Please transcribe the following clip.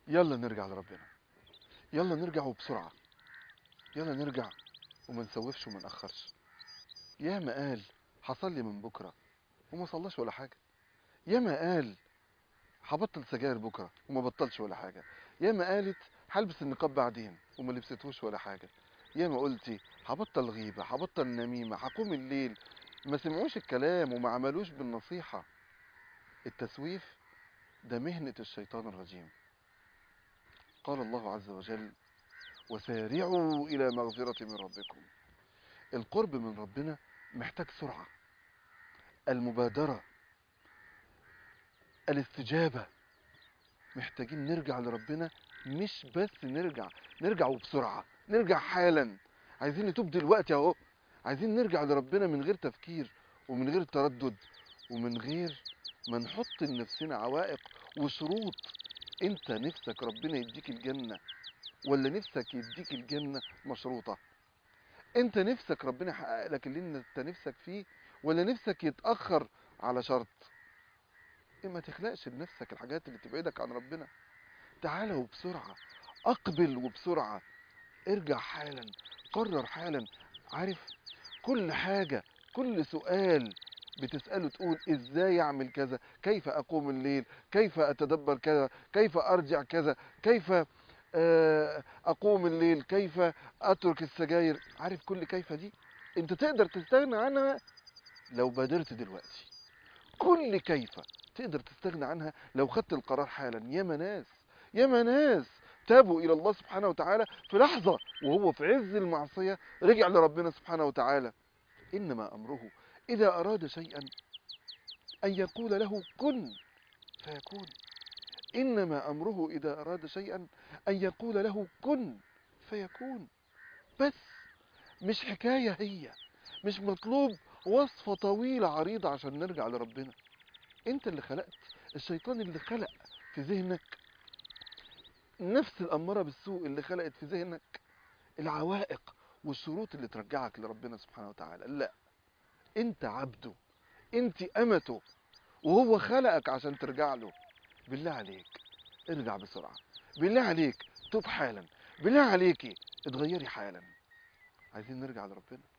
يلا نرجع لربنا، يلا نرجع وبسرعة، يلا نرجع وما نسوفش وما نأخرش. ياما قال هصلي من بكرة وما صلاش ولا حاجة. ياما قال هبطل سجاير بكرة وما بطلش ولا حاجة. ياما قالت هلبس النقاب بعدين وما لبستهوش ولا حاجة. ياما قلتي هبطل غيبة، هبطل نميمة، هقوم الليل. ما سمعوش الكلام وما عملوش بالنصيحة. التسويف ده مهنة الشيطان الرجيم. قال الله عز وجل: وسارعوا إلى مغفرة من ربكم. القرب من ربنا محتاج سرعة، المبادرة، الاستجابة. محتاجين نرجع لربنا، مش بس نرجع وبسرعة، نرجع حالا. عايزين نتوب دلوقتي اهو. عايزين نرجع لربنا من غير تفكير ومن غير تردد ومن غير ما نحط لنفسنا عوائق وشروط. انت نفسك ربنا يديك الجنة ولا نفسك يديك الجنة مشروطة؟ انت نفسك ربنا يحقق لك اللي انت نفسك فيه ولا نفسك يتأخر على شرط؟ إيه، ما تخلقش لنفسك الحاجات اللي تبعدك عن ربنا. تعالى وبسرعة، اقبل وبسرعة، ارجع حالا، قرر حالا. عارف، كل حاجة، كل سؤال بتسأله تقول ازاي اعمل كذا، كيف اقوم الليل، كيف اتدبر كذا، كيف ارجع كذا، كيف اقوم الليل، كيف اترك السجاير. عارف كل كيف دي انت تقدر تستغنى عنها لو بادرت دلوقتي. كل كيف تقدر تستغنى عنها لو خدت القرار حالا. ياما ناس تابوا إلى الله سبحانه وتعالى في لحظة وهو في عز المعصية رجع لربنا سبحانه وتعالى. إنما أمره إذا أراد شيئا أن يقول له كن فيكون. إنما أمره إذا أراد شيئا أن يقول له كن فيكون. بس مش حكاية هي، مش مطلوب وصفة طويلة عريضة عشان نرجع لربنا. انت اللي خلقت، الشيطان اللي خلق في ذهنك، نفس الأمارة بالسوء اللي خلقت في ذهنك العوائق والشروط اللي ترجعك لربنا سبحانه وتعالى. لا، انت عبده، انت أمته، وهو خلقك عشان ترجع له. بالله عليك ارجع بسرعة، بالله عليك توب حالا، بالله عليكي اتغيري حالا. عايزين نرجع لربنا.